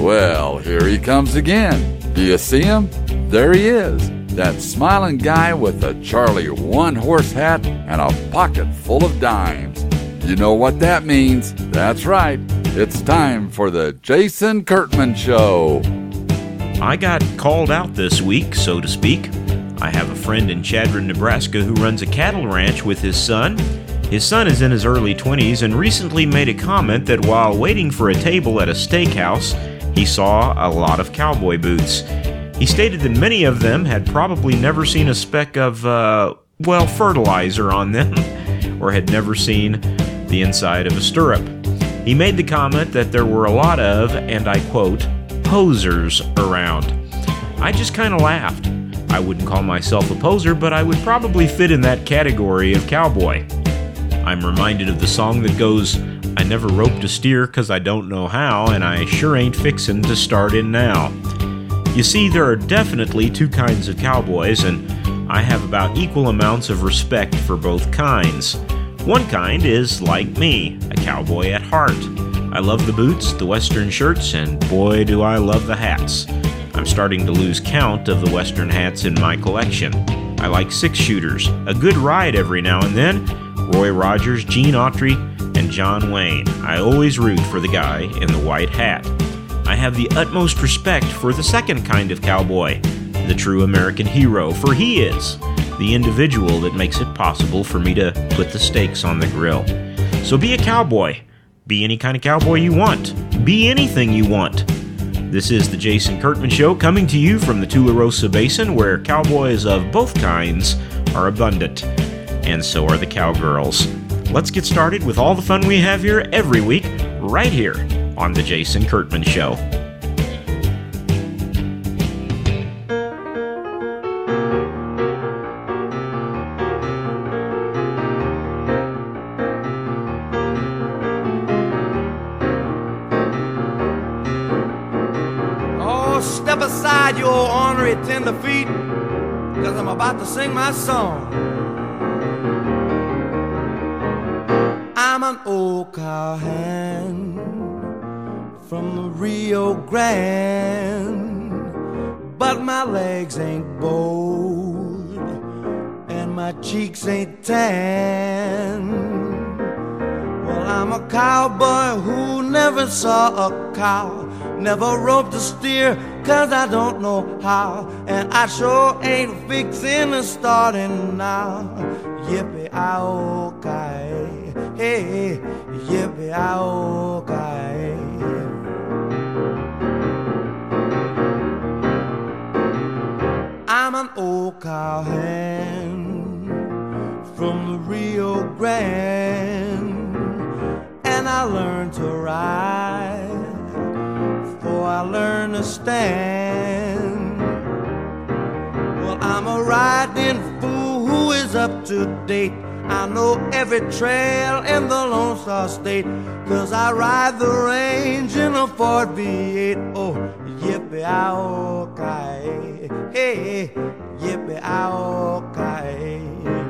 Well, here he comes again. Do you see him? There he is. That smiling guy with a Charlie one-horse hat and a pocket full of dimes. You know what that means. That's right. It's time for the Jason Kurtman Show. I got called out this week, so to speak. I have a friend in Chadron, Nebraska who runs a cattle ranch with his son. His son is in his early 20s and recently made a comment that while waiting for a table at a steakhouse, he saw a lot of cowboy boots. He stated that many of them had probably never seen a speck of, fertilizer on them, or had never seen the inside of a stirrup. He made the comment that there were a lot of, and I quote, posers around. I just kind of laughed. I wouldn't call myself a poser, but I would probably fit in that category of cowboy. I'm reminded of the song that goes, I never roped a steer 'cause I don't know how, and I sure ain't fixin' to start in now. You see, there are definitely two kinds of cowboys, and I have about equal amounts of respect for both kinds. One kind is, like me, a cowboy at heart. I love the boots, the western shirts, and boy do I love the hats. I'm starting to lose count of the western hats in my collection. I like six-shooters, a good ride every now and then, Roy Rogers, Gene Autry, and John Wayne. I always root for the guy in the white hat. I have the utmost respect for the second kind of cowboy, the true American hero, for he is the individual that makes it possible for me to put the steaks on the grill. So be a cowboy. Be any kind of cowboy you want. Be anything you want. This is the Jason Kurtman Show, coming to you from the Tularosa Basin, where cowboys of both kinds are abundant, and so are the cowgirls. Let's get started with all the fun we have here every week, right here on the Jason Kurtman Show. Step aside, you old ornery tender feet, 'cause I'm about to sing my song. I'm an old cowhand from the Rio Grande, but my legs ain't bold and my cheeks ain't tan. Well, I'm a cowboy who never saw a cow, never roped a steer 'cause I don't know how, and I sure ain't fixin' to startin' now. Yippee-ow-ki, hey, yippee-ow-ki. I'm an old cowhand from the Rio Grande, and I learned to ride before I learn to stand. Well, I'm a riding fool who is up to date. I know every trail in the Lone Star State, 'cause I ride the range in a Ford V8. Oh, yippee-ow-ki, hey, yippee-ow-ki.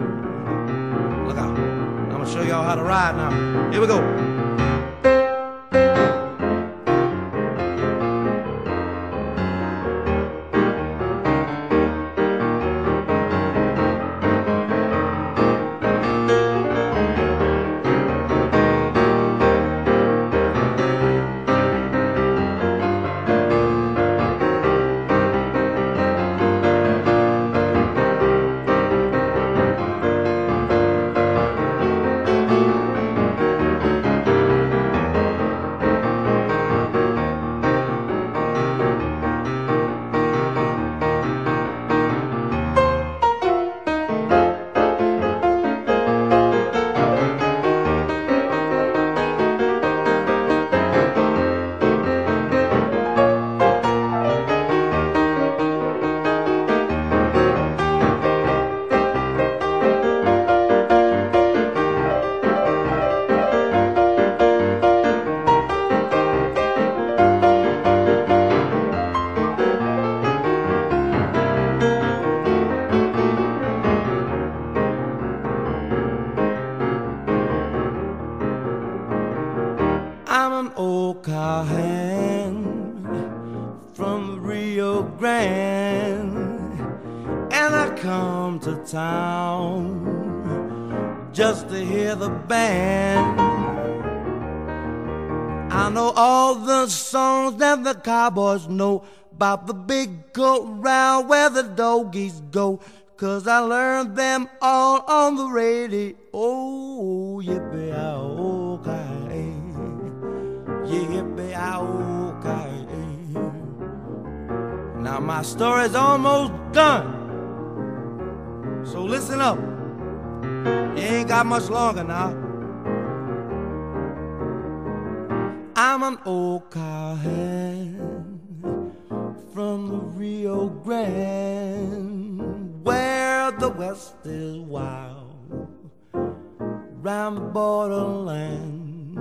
Look out, I'm gonna show y'all how to ride now. Here we go. I'm an old cowhand from the Rio Grande, and I come to town just to hear the band. I know all the songs that the cowboys know about the big corral where the doggies go, 'cause I learned them all on the radio. Oh, yippee-yi-oh-ki-yay, yippee-yi-oh-ki-yay. Now my story's almost done, so listen up. You ain't got much longer now. I'm an old cowhand from the Rio Grande, where the West is wild, round the borderland,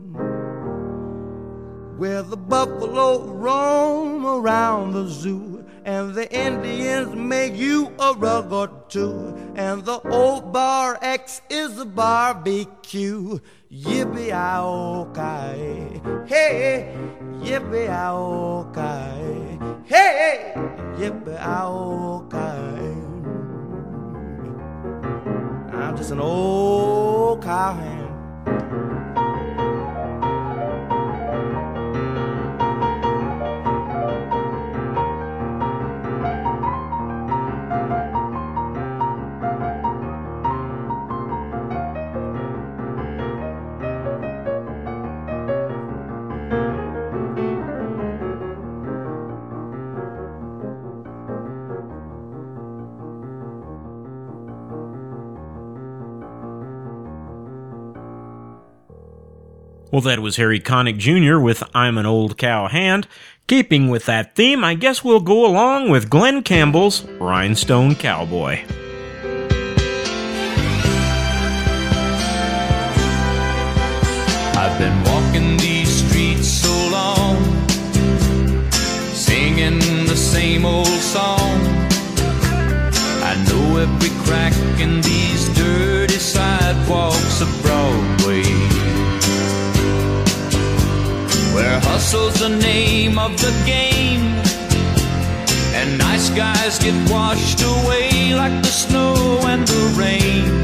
where the buffalo roam around the zoo, and the Indians make you a rug or two, and the old bar X is a barbecue. Yippee-yi-oh-ki-yay, hey, yippee-yi-oh-ki-yay, hey, yippee-yi-oh-ki-yay. I'm just an old cowhand. Well, that was Harry Connick Jr. with I'm an Old Cowhand. Keeping with that theme, I guess we'll go along with Glen Campbell's Rhinestone Cowboy. I've been walking these streets so long, singing the same old song. I know every crack in these dirty sidewalks of Broadway, where hustle's the name of the game, and nice guys get washed away like the snow and the rain.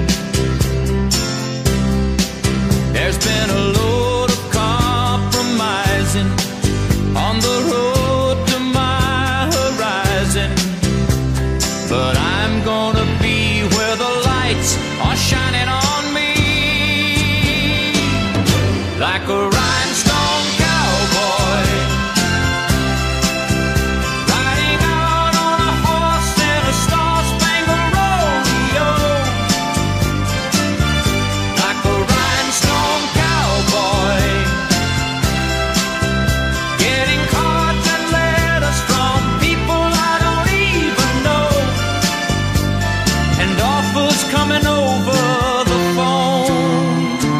There's been a load of compromising on the road to my horizon, but I'm gonna be where the lights are shining on me, like a rhinestone cowboy, riding out on a horse in a star-spangled rodeo, like a rhinestone cowboy, getting cards and letters from people I don't even know, and offers coming over the phone.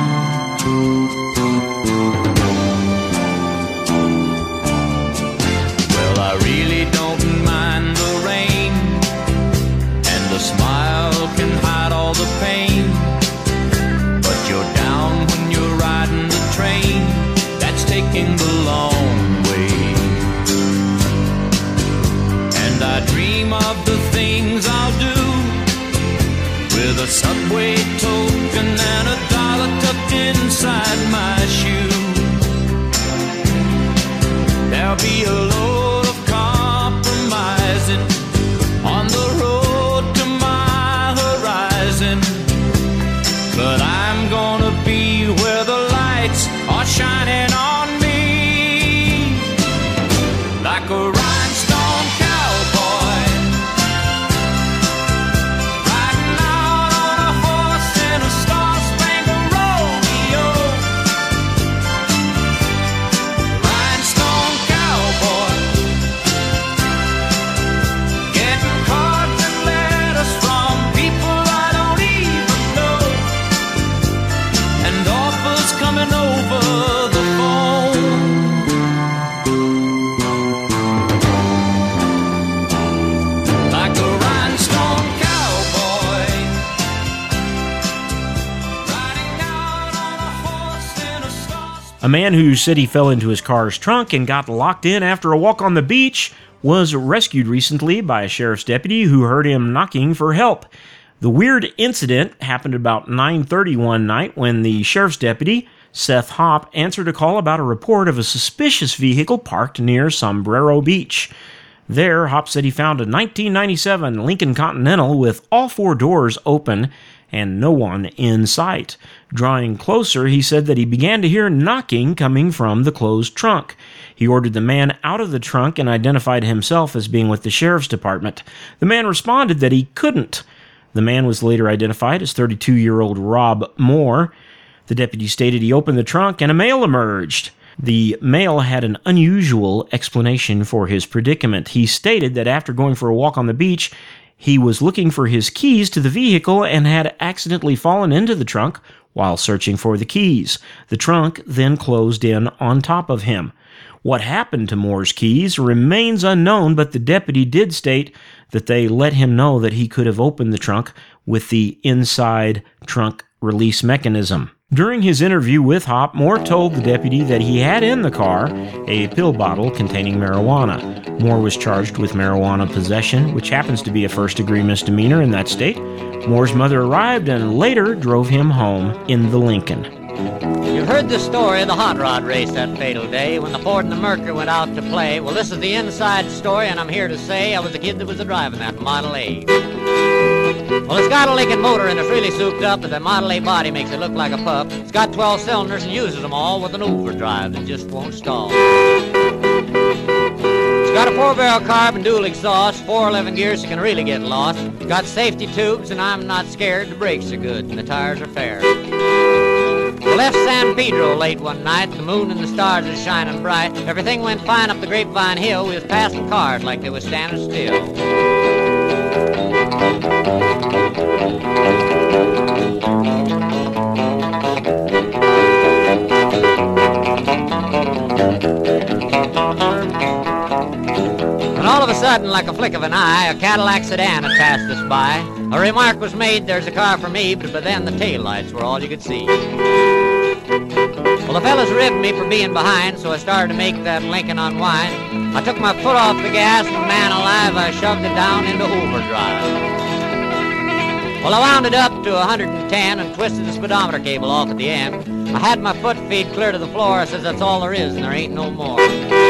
Well, I really don't mind the rain, and the smile can hide all the pain, but you're down when you're riding the train that's taking the long way. And I dream of the things I'll do with a subway token and a dollar tucked inside my shoe. There'll be a load of compromising on the road to my horizon, but I'm gonna be where the lights are shining on me, like a rhinestone cowboy, riding out on a horse in a star-spangled rodeo, rhinestone cowboy, A man who said he fell into his car's trunk and got locked in after a walk on the beach was rescued recently by a sheriff's deputy who heard him knocking for help. The weird incident happened about 9:30 one night when the sheriff's deputy, Seth Hopp, answered a call about a report of a suspicious vehicle parked near Sombrero Beach. There, Hopp said he found a 1997 Lincoln Continental with all four doors open and no one in sight. Drawing closer, he said that he began to hear knocking coming from the closed trunk. He ordered the man out of the trunk and identified himself as being with the sheriff's department. The man responded that he couldn't. The man was later identified as 32-year-old Rob Moore. The deputy stated he opened the trunk and a male emerged. The male had an unusual explanation for his predicament. He stated that after going for a walk on the beach, he was looking for his keys to the vehicle and had accidentally fallen into the trunk while searching for the keys. The trunk then closed in on top of him. What happened to Moore's keys remains unknown, but the deputy did state that they let him know that he could have opened the trunk with the inside trunk release mechanism. During his interview with Hopp, Moore told the deputy that he had in the car a pill bottle containing marijuana. Moore was charged with marijuana possession, which happens to be a first-degree misdemeanor in that state. Moore's mother arrived and later drove him home in the Lincoln. You've heard the story of the hot rod race that fatal day when the Ford and the Mercury went out to play. Well, this is the inside story, and I'm here to say I was the kid that was driving that Model A. Well, it's got a Lincoln motor and it's really souped up, but the Model A body makes it look like a pup. It's got 12 cylinders and uses them all with an overdrive that just won't stall. It's got a 4-barrel carb and dual exhaust, 411 gears, so you can really get lost. It's got safety tubes, and I'm not scared. The brakes are good and the tires are fair. We left San Pedro late one night. The moon and the stars are shining bright. Everything went fine up the Grapevine Hill. We was passing cars like they was standing still. And all of a sudden, like a flick of an eye, a Cadillac sedan had passed us by. A remark was made, "There's a car for me," but then the taillights were all you could see. Well, the fellas ribbed me for being behind, so I started to make that Lincoln unwind. I took my foot off the gas, and man alive, I shoved it down into overdrive. Well, I wound it up to 110 and twisted the speedometer cable off at the end. I had my foot feed clear to the floor. I says, "That's all there is, and there ain't no more."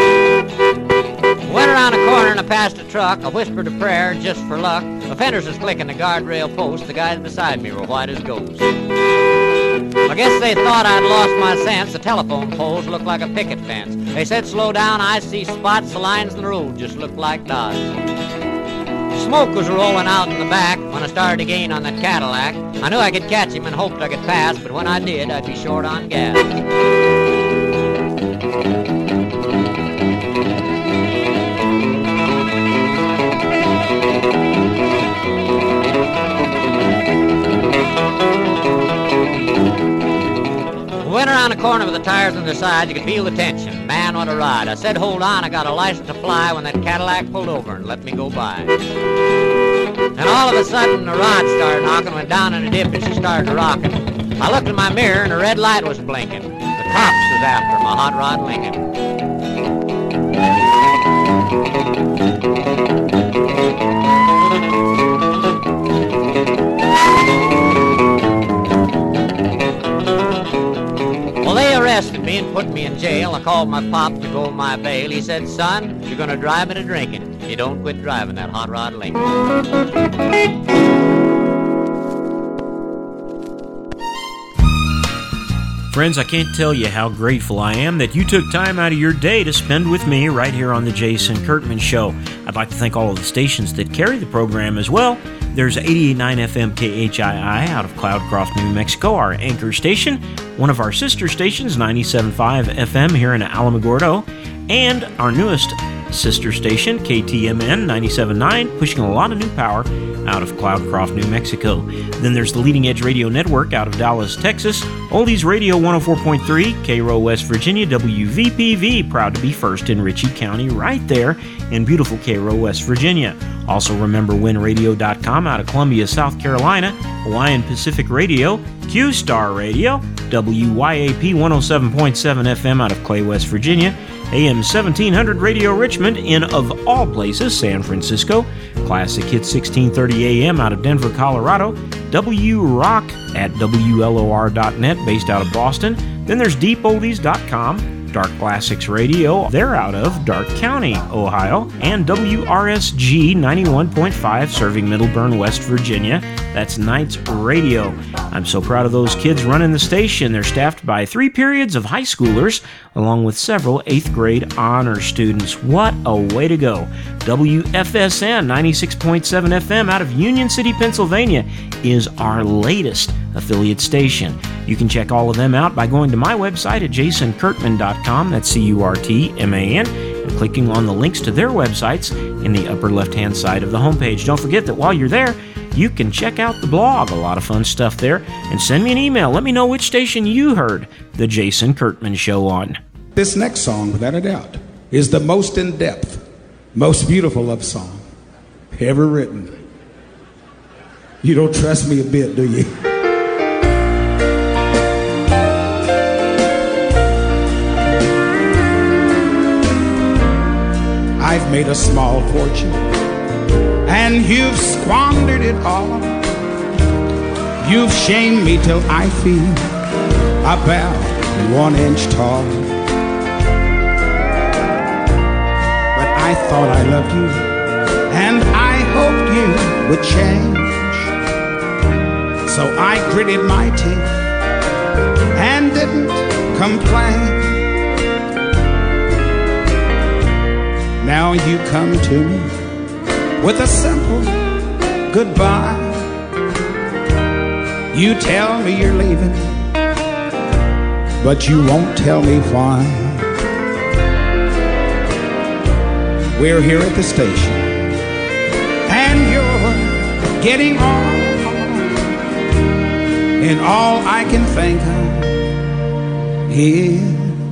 I went around a corner and I passed a truck. I whispered a prayer just for luck. The fenders was clicking the guardrail post. The guys beside me were white as ghosts. I guess they thought I'd lost my sense. The telephone poles looked like a picket fence. They said, "Slow down, I see spots." The lines in the road just looked like dots. Smoke was rolling out in the back when I started to gain on that Cadillac. I knew I could catch him and hoped I could pass, but when I did, I'd be short on gas. Went around the corner with the tires on the side. You could feel the tension. Man, what a ride. I said, "Hold on, I got a license to fly," when that Cadillac pulled over and let me go by. And all of a sudden, the rod started knocking, went down in a dip, and she started rocking. I looked in my mirror, and a red light was blinking. The cops was after my hot rod Lincoln. Arrested me and put me in jail. I called my pop to go my bail. He said, "Son, you're gonna drive me to drinking. You don't quit driving that hot rod Lincoln." Friends, I can't tell you how grateful I am that you took time out of your day to spend with me right here on the Jason Kurtman Show. I'd like to thank all of the stations that carry the program as well. There's 88.9 FM KHII out of Cloudcroft, New Mexico, our anchor station. One of our sister stations, 97.5 FM here in Alamogordo. And our newest sister station, KTMN 97.9, pushing a lot of new power out of Cloudcroft, New Mexico. Then there's the Leading Edge Radio Network out of Dallas, Texas, Oldies Radio 104.3, Cairo, West Virginia, WVPV, proud to be first in Ritchie County, right there in beautiful Cairo, West Virginia. Also remember WinRadio.com out of Columbia, South Carolina, Hawaiian Pacific Radio, Q-Star Radio, WYAP 107.7 FM out of Clay, West Virginia, AM 1700 Radio Richmond in, of all places, San Francisco, Classic Hits 1630 AM out of Denver, Colorado, W-Rock at WLOR.net based out of Boston. Then there's DeepOldies.com, Dark Classics Radio, they're out of Dark County, Ohio, and WRSG 91.5 serving Middleburn, West Virginia. That's Knights Radio. I'm so proud of those kids running the station. They're staffed by 3 periods of high schoolers, along with several 8th grade honor students. What a way to go. WFSN 96.7 FM out of Union City, Pennsylvania is our latest affiliate station. You can check all of them out by going to my website at jasonkirtman.com, that's CURTMAN, and clicking on the links to their websites in the upper left-hand side of the homepage. Don't forget that while you're there, you can check out the blog, a lot of fun stuff there, and send me an email. Let me know which station you heard The Jason Kirtman Show on. This next song, without a doubt, is the most in-depth, most beautiful love song ever written. You don't trust me a bit, do you? I've made a small fortune, and you've squandered it all. You've shamed me till I feel about 1 inch tall. But I thought I loved you, and I hoped you would change. So I gritted my teeth and didn't complain. Now you come to me with a simple goodbye. You tell me you're leaving, but you won't tell me why. We're here at the station, and you're getting on, and all I can think of is,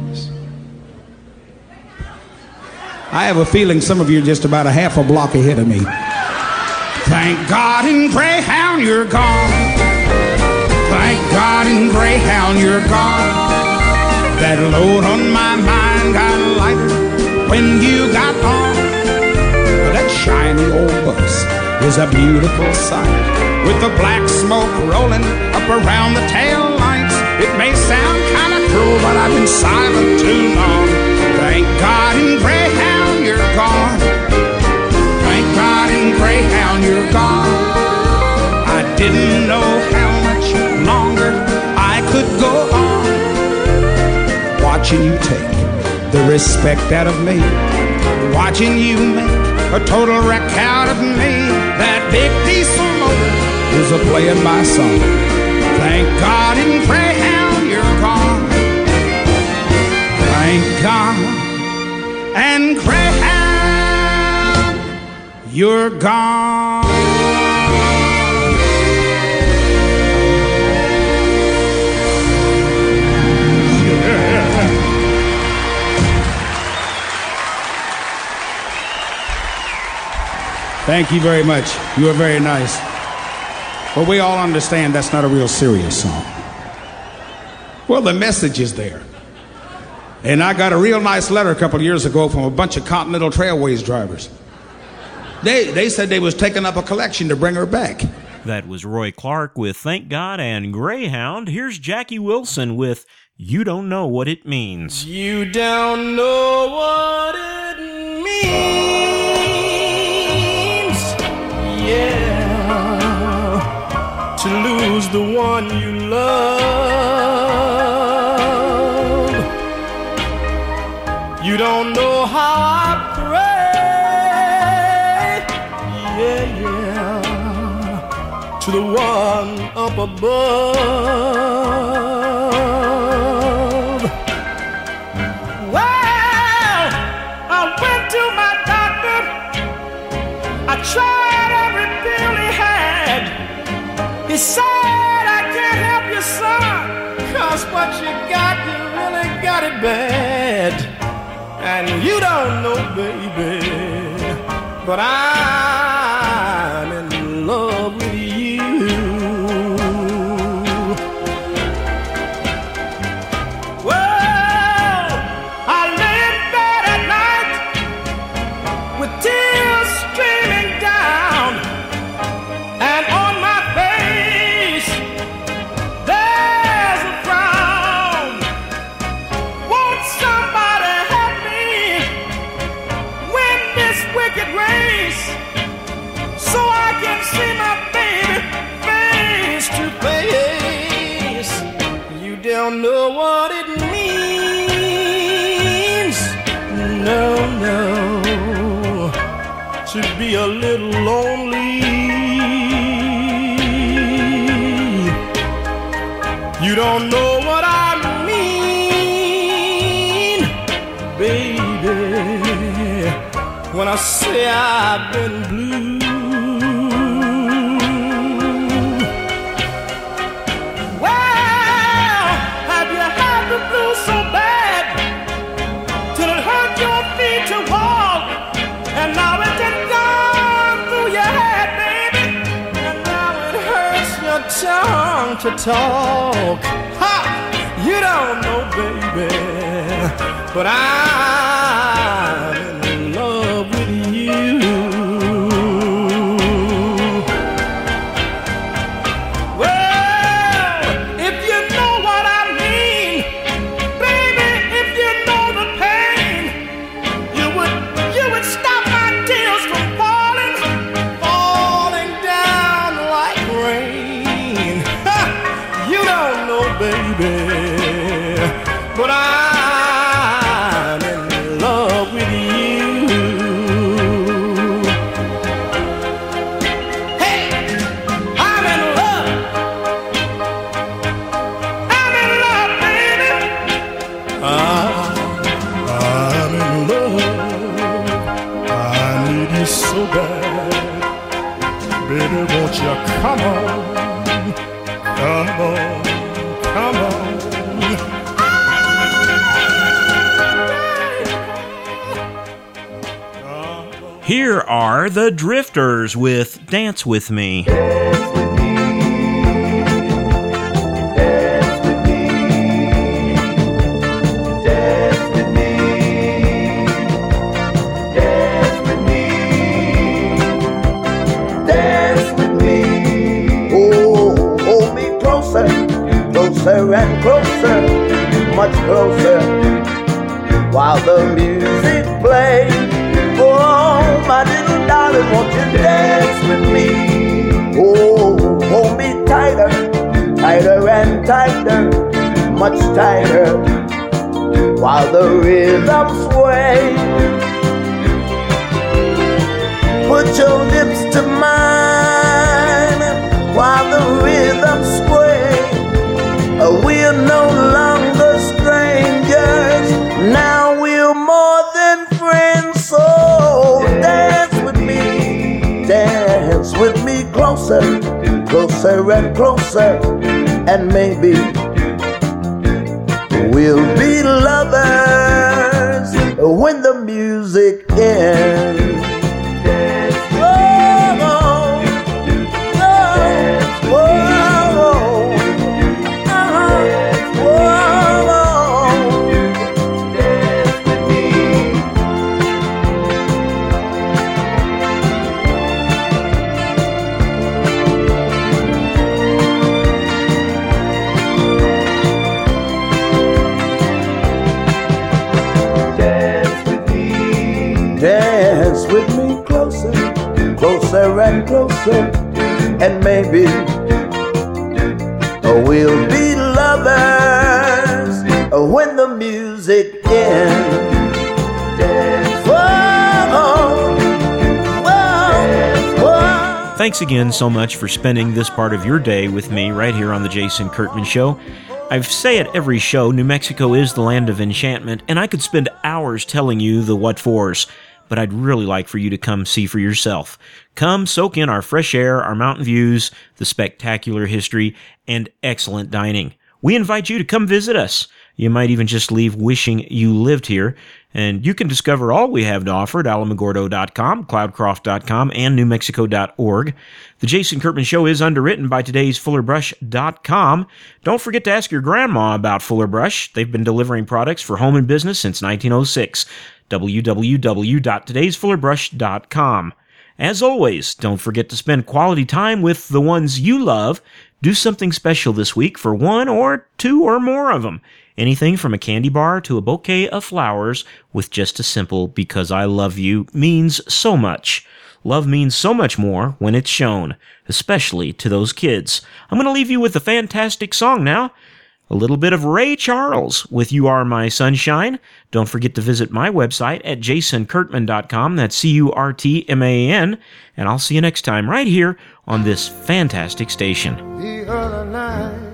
I have a feeling some of you are just about a half a block ahead of me. Thank God in Greyhound you're gone. Thank God in Greyhound you're gone. That load on my mind got lighter when you got on. That shiny old bus is a beautiful sight, with the black smoke rolling up around the tail lights. It may sound kind of cruel, but I've been silent too long. Thank God in Greyhound you're gone. Thank God in Greyhound you're gone. I didn't know how much longer I could go on, watching you take the respect out of me, watching you make a total wreck out of me. That big diesel motor is a playing my song. Thank God in Greyhound you're gone. Thank God and Greyhound you're gone. Thank you very much. You are very nice. But we all understand that's not a real serious song. Well, the message is there. And I got a real nice letter a couple of years ago from a bunch of Continental Trailways drivers. They said they was taking up a collection to bring her back. That was Roy Clark with Thank God and Greyhound. Here's Jackie Wilson with You Don't Know What It Means. You don't know what it means, yeah, to lose the one you love. You don't know how I pray, yeah, yeah, to the one up above. Well, I went to my He said, I can't help you, son, 'cause what you got, you really got it bad. And you don't know, baby, but I'm in love with you. Well, I lay in bed at night with tears streaming down, and on my face there's a frown. Won't somebody help me win this wicked race, so I can see my baby face to face? You don't know what it means, no, no, to be a little lonely. You don't know what I mean, baby, when I say I've been blue. Well, have you had the blues so bad till it hurt your feet to walk, and now it done gone through your head, baby, and now it hurts your tongue to talk? Ha! You don't know, baby, but I'm in love with you. Well, if you know what I mean, baby, if you know the pain, you would stop my tears from falling down like rain. Ha! You don't know, baby, but I'm in love with you. Hey, I'm in love. I'm in love, baby. I'm in love. I need you so bad. Baby, won't you come on? Come on, come on. Here are the Drifters with Dance With Me. Closer and closer, much closer, while the music plays. Oh, my little darling, won't you dance with me? Oh, hold me tighter, tighter and tighter, much tighter, while the rhythm sways. Put your lips to mine, while the rhythm sways. We're no longer strangers, now we're more than friends. So dance with me closer, closer and closer, and maybe we'll be lovers when the music ends. Dance with me closer, closer and closer, and maybe we'll be lovers when the music ends. Thanks again so much for spending this part of your day with me right here on The Jason Kurtman Show. I say at every show, New Mexico is the land of enchantment, and I could spend hours telling you the what-fors. but I'd really like for you to come see for yourself. Come soak in our fresh air, our mountain views, the spectacular history, and excellent dining. We invite you to come visit us. You might even just leave wishing you lived here. And you can discover all we have to offer at alamogordo.com, cloudcroft.com, and newmexico.org. The Jason Kurtman Show is underwritten by today's FullerBrush.com. Don't forget to ask your grandma about Fuller Brush. They've been delivering products for home and business since 1906. www.todaysfullerbrush.com. As always, don't forget to spend quality time with the ones you love. Do something special this week for one or two or more of them. Anything from a candy bar to a bouquet of flowers with just a simple "because I love you" means so much. Love means so much more when it's shown, especially to those kids. I'm going to leave you with a fantastic song now. A little bit of Ray Charles with "You Are My Sunshine." Don't forget to visit my website at jasonkurtman.com. That's CURTMAN. And I'll see you next time right here on this fantastic station. The other night